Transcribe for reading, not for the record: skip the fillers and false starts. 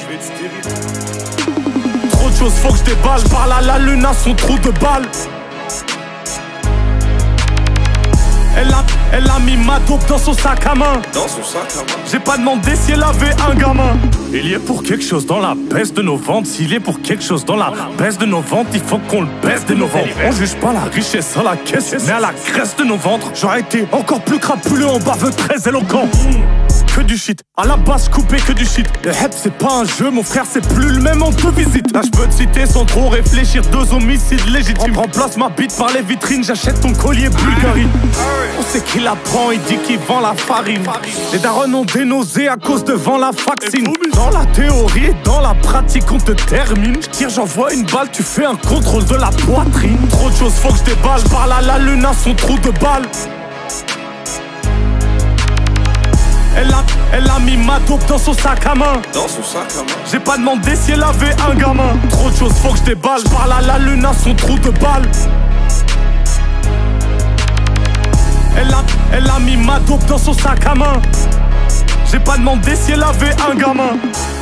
vais être stérile. Trop de choses, faut que je déballe. J'parle à la lune à son trou de balle. Elle a mis ma dope dans son sac à main. Dans son sac à main. J'ai pas demandé si elle avait un gamin. Il y est pour quelque chose dans la baisse de nos ventes. S'il est pour quelque chose dans la baisse de nos ventes, il faut qu'on le baisse de nos ventes. On juge pas la richesse à la caisse, mais à la graisse de nos ventres. J'aurais été encore plus crapuleux en baveux très éloquent. Que du shit, à la base coupé que du shit. Le hep c'est pas un jeu, mon frère c'est plus le même en deux visites. Là je peux te citer sans trop réfléchir, 2 homicides légitimes. Remplace ma bite par les vitrines, j'achète ton collier Bulgarie. On sait qu'il apprend, il dit qu'il vend la farine. Les darons ont des nausées à cause de vent la vaccine. Dans la théorie et dans la pratique on te termine. Je tire, j'envoie une balle, tu fais un contrôle de la poitrine. Trop de choses, faut que je déballe, j'parle à la lune à son trou de balle. Elle a mis ma dope dans son sac à main. Dans son sac à main. J'ai pas demandé si elle avait un gamin. Trop de choses, faut que je déballe. J'parle à la lune à son trou de balle. Elle a mis ma dope dans son sac à main. J'ai pas demandé si elle avait un gamin.